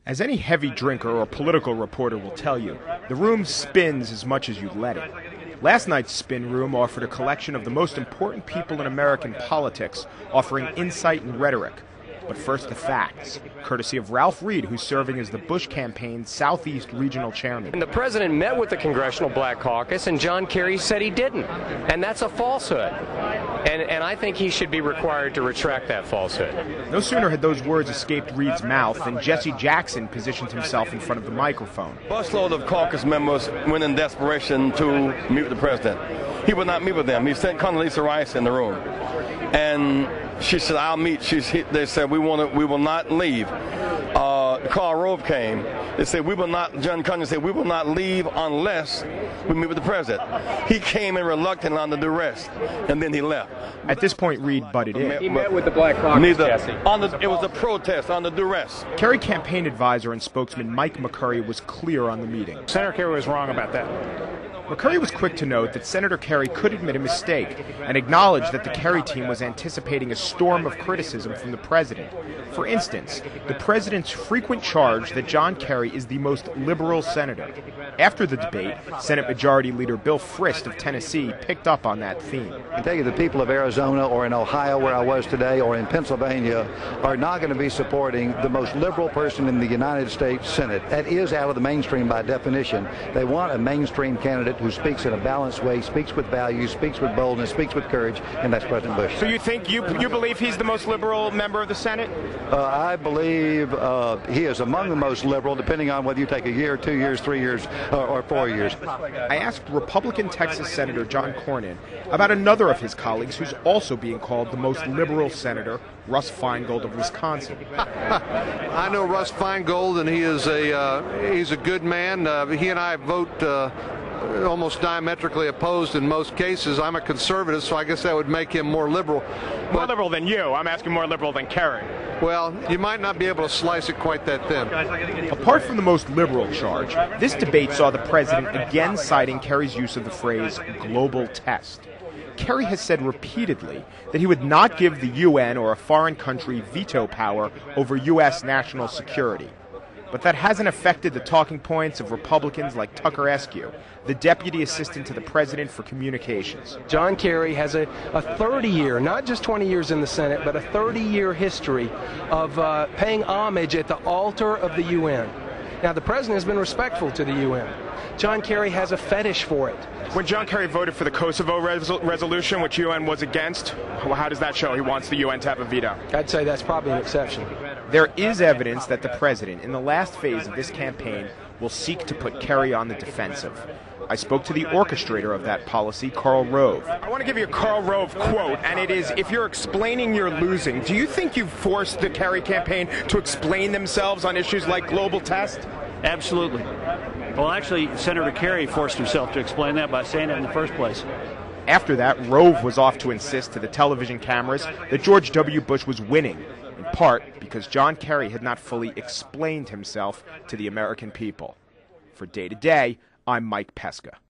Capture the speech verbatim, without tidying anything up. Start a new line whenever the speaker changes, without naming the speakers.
As any heavy drinker or political reporter will tell you, the room spins as much as you let it. Last night's spin room offered a collection of the most important people in American politics, offering insight and rhetoric. But first, the facts, courtesy of Ralph Reed, who's serving as the Bush campaign's Southeast Regional Chairman.
And the president met with the Congressional Black Caucus, and John Kerry said he didn't. And that's a falsehood. And, and I think he should be required to retract that falsehood.
No sooner had those words escaped Reed's mouth than Jesse Jackson positioned himself in front of the microphone.
Busload of caucus members went in desperation to meet with the president. He would not meet with them. He sent Condoleezza Rice in the room. And she said, I'll meet. She, they said, we, want to, we will not leave. Uh, Karl Rove came. They said, we will not, John Conyers said, we will not leave unless we meet with the president. He came in reluctant under duress, and then he left.
At this point, Reed butted in.
He met with the Black Caucus,
Neither,
Jesse.
On the, it was a protest under duress.
Kerry campaign advisor and spokesman Mike McCurry was clear on the meeting.
Senator Kerry was wrong about that.
McCurry was quick to note that Senator Kerry could admit a mistake and acknowledge that the Kerry team was anticipating a storm of criticism from the president. For instance, the president's frequent charge that John Kerry is the most liberal senator. After the debate, Senate Majority Leader Bill Frist of Tennessee picked up on that theme.
I can tell you the people of Arizona or in Ohio where I was today or in Pennsylvania are not going to be supporting the most liberal person in the United States Senate. That is out of the mainstream by definition. They want a mainstream candidate who speaks in a balanced way, speaks with values, speaks with boldness, speaks with courage, and that's President Bush.
So you think, you you believe he's the most liberal member of the Senate?
Uh, I believe uh, he is among the most liberal, depending on whether you take a year, two years, three years, or, or four years.
I asked Republican Texas Senator John Cornyn about another of his colleagues who's also being called the most liberal senator, Russ Feingold of Wisconsin.
I know Russ Feingold, and he is a uh, he's a good man. Uh, he and I vote uh, almost diametrically opposed in most cases. I'm a conservative, so I guess that would make him more liberal. But,
More liberal than you. I'm asking more liberal than Kerry.
well, you might not be able to slice it quite that thin.
Apart from the most liberal charge, this debate saw the president again citing Kerry's use of the phrase global test. Kerry has said repeatedly that he would not give the U N or a foreign country veto power over U S national security. But that hasn't affected the talking points of Republicans like Tucker Askew, the Deputy Assistant to the President for Communications.
John Kerry has a, a thirty-year, not just twenty years in the Senate, but a thirty-year history of uh, paying homage at the altar of the U N. Now, the president has been respectful to the U N. John Kerry has a fetish for it.
When John Kerry voted for the Kosovo resol- resolution, which U N was against, well, how does that show he wants the U N to have a veto?
I'd say that's probably an exception.
There is evidence that the president, in the last phase of this campaign, will seek to put Kerry on the defensive. I spoke to the orchestrator of that policy, Karl Rove.
I want to give you a Karl Rove quote, and it is, if you're explaining you're losing, do you think you've forced the Kerry campaign to explain themselves on issues like global test?
Absolutely. Well, actually, Senator Kerry forced himself to explain that by saying it in the first place.
After that, Rove was off to insist to the television cameras that George W. Bush was winning, in part because John Kerry had not fully explained himself to the American people. For Day to Day, I'm Mike Pesca.